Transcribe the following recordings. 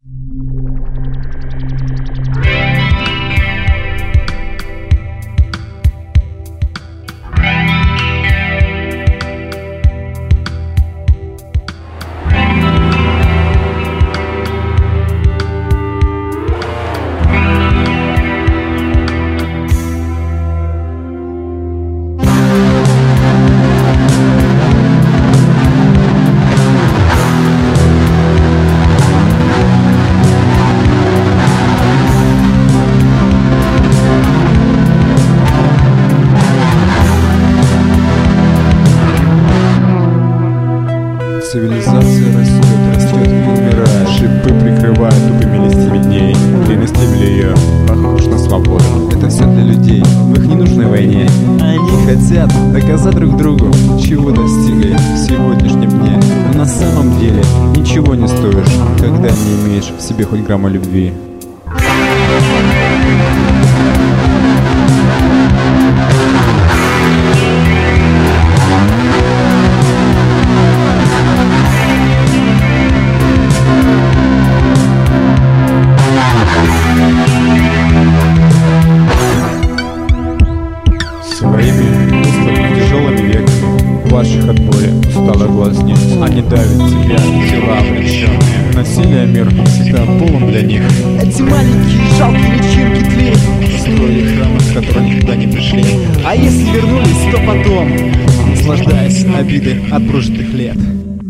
Цивилизация растет и умирает. Шипы прикрывают тупыми листьями дней. Длинный стебель ее похож на свободу. Это все для людей в их ненужной войне. Они хотят доказать друг другу, чего достигли в сегодняшнем дне. Но на самом деле ничего не стоишь, когда не имеешь в себе хоть грамма любви. Своими узкими тяжелыми веками, плачущих от боли, усталых глазниц, они давят тебя, тела обреченные. Насилие мир всегда полон для них. Эти маленькие жалкие личинки тлеют, Строили храмы, в которые никуда не пришли. а если вернулись, то потом, Наслаждаясь обидой от прожитых лет.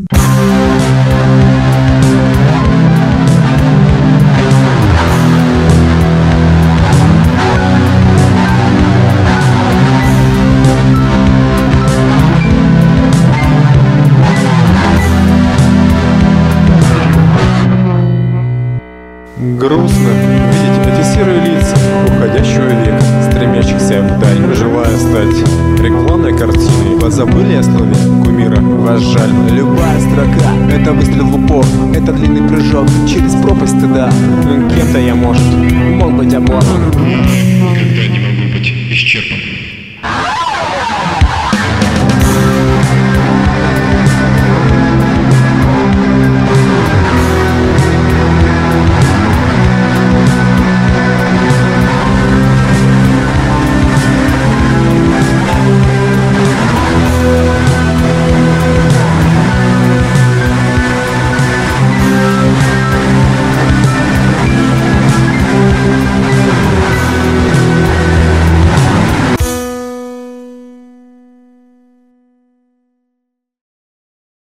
Грустно видеть эти серые лица уходящего века, стремящихся вдаль, желая стать рекламной картиной. Позабыли о слове кумира, вас жаль. любая строка — это выстрел в упор, это длинный прыжок через пропасть стыда. Кем-то я, может, Мог быть оборван. Никогда не могу быть исчерпан.